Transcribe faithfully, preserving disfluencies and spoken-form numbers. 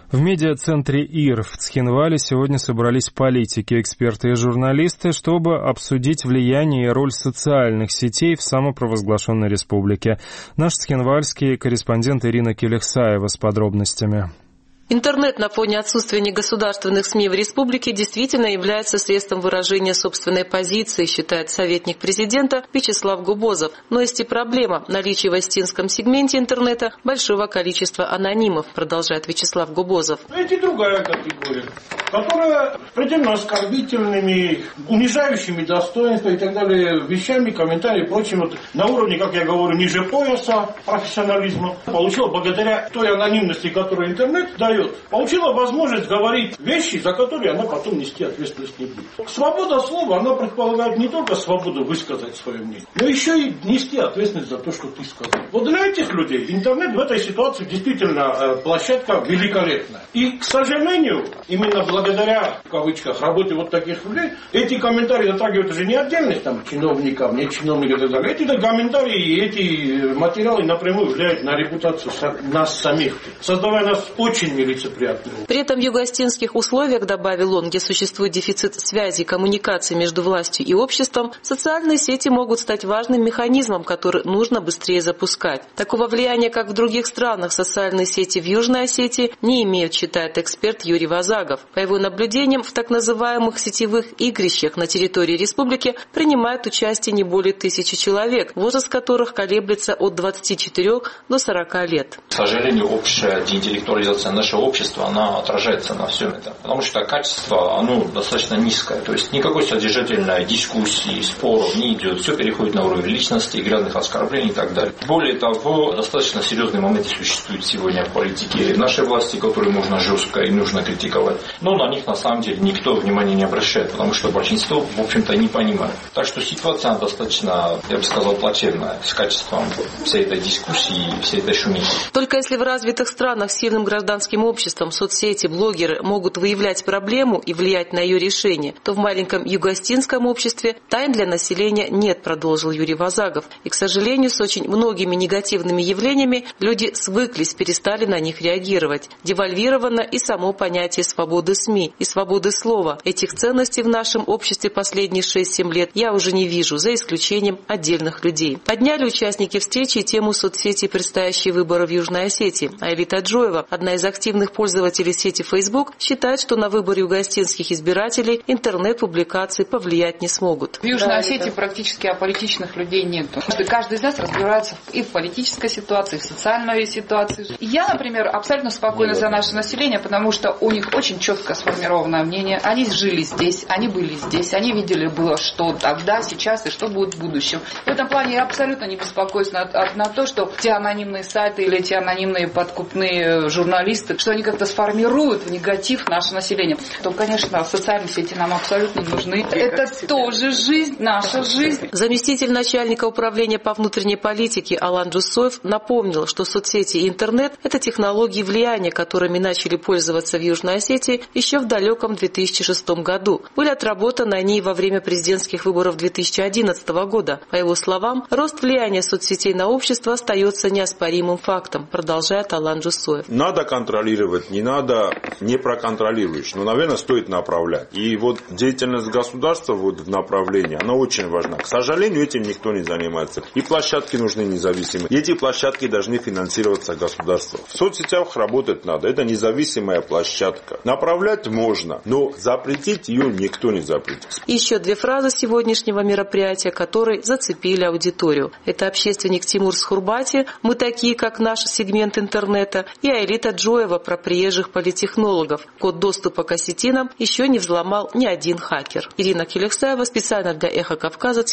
В медиацентре ИР в Цхинвале сегодня собрались политики, эксперты и журналисты, чтобы обсудить влияние и роль социальных сетей в самопровозглашенной республике. Наш цхинвальский корреспондент Ирина Келехсаева с подробностями. Интернет на фоне отсутствия негосударственных СМИ в республике действительно является средством выражения собственной позиции, считает советник президента Вячеслав Губозов. Но есть и проблема – наличие в астинском сегменте интернета большого количества анонимов, продолжает Вячеслав Губозов. Это другая категория, которая предельно оскорбительными, унижающими достоинства и так далее вещами, комментариями и прочим, вот, на уровне, как я говорю, ниже пояса профессионализма, получила благодаря той анонимности, которую интернет дает, получила возможность говорить вещи, за которые она потом нести ответственность не будет. Свобода слова, она предполагает не только свободу высказать свое мнение, но еще и нести ответственность за то, что ты сказал. Вот для этих людей интернет в этой ситуации действительно площадка великолепная. И, к сожалению, именно благодаря, в кавычках, работе вот таких людей, эти комментарии затрагивают уже не отдельных там чиновников, не чиновников и так далее. Эти комментарии и эти материалы напрямую влияют на репутацию нас самих, создавая нас очень нелицеприятную. При этом в юго-астинских условиях, добавил он, где существует дефицит связи и коммуникации между властью и обществом, социальные сети могут стать важным механизмом, который нужно быстрее запускать. Такого влияния, как в других странах, социальные сети в Южной Осетии не имеют, считает эксперт Юрий Вазагов. По его наблюдениям, в так называемых сетевых игрищах на территории республики принимают участие не более тысячи человек, возраст которых колеблется от двадцати четырёх до сорока лет. К сожалению, общая деинтеллектуализация нашего общества, она отражается на всем этом. Потому что качество, оно достаточно низкое. То есть никакой содержательной дискуссии, споров не идет. Все переходит на уровень личности, грязных оскорблений и так далее. Более того, достаточно серьезные моменты существуют сегодня в политике нашей власти, которые можно жестко и нужно критиковать. Но на них на самом деле никто внимания не обращает, потому что большинство, в общем-то, не понимает. Так что ситуация достаточно, я бы сказал, плачевная с качеством всей этой дискуссии и всей этой шумихи. Только если в развитых странах с сильным гражданским обществом соцсети, блогеры могут выявлять проблему и влиять на ее решение, то в маленьком юго-астинском обществе тайн для населения нет, продолжил Юрий Вазагов. И, к сожалению, с очень многими негативными явлениями люди свыклись, перестали на них реагировать. Девальвировано и само понятие свободы СМИ и свободы слова. Этих ценностей в нашем обществе последние шесть-семь лет я уже не вижу, за исключением отдельных людей. Подняли участники встречи тему соцсетей предстоящие выборы в Южной Осетии. Айлита Джоева, одна из активных пользователей сети Facebook, считает, что на выбор юго-астинских избирателей интернет-публикации повлиять не смогут. В Южной Осетии практически аполитичных людей нет. Каждый из нас разбирается и в политической ситуации, и в социальной ситуации. Я, например, абсолютно спокойна за наше население, потому что у них очень четко сформированное мнение. Они жили здесь, они были здесь, они видели было, что тогда, сейчас и что будет в будущем. В этом плане я абсолютно не беспокоюсь на, на то, что те анонимные сайты или те анонимные подкупные журналисты, что они как-то сформируют в негатив наше население. То, конечно, социальные сети нам абсолютно нужны. Это тоже жизнь, наша жизнь. Заместитель начальника управления по внутренней политике Алан Джусоев напомнил, что соцсети и интернет – это технологии влияния, которыми начали пользоваться в Южной Осетии еще в далеком две тысячи шестом году. Были отработаны они во время президентских выборов две тысячи одиннадцатого года. По его словам, рост влияния соцсетей на общество остается неоспоримым фактом, продолжает Алан Джусоев. Надо контролировать, не надо, не проконтролируешь. Но, наверное, стоит направлять. И вот деятельность государства вот в направлении, она очень важна. К сожалению, этим никто не занимается. И площадки нужны независимые. И эти площадки должны финансироваться государством. В соцсетях работать надо. Это независимая площадка. Направлять можно, но запретить ее никто не запретит. Еще две фразы сегодняшнего мероприятия, которые зацепили аудиторию. Это общественник Тимур Схурбати «Мы такие, как наш сегмент интернета» и Айлита Джоева про приезжих политтехнологов. Код доступа к осетинам еще не взломал ни один хакер. Ирина Келехсаева специально для Эхо Кавказа.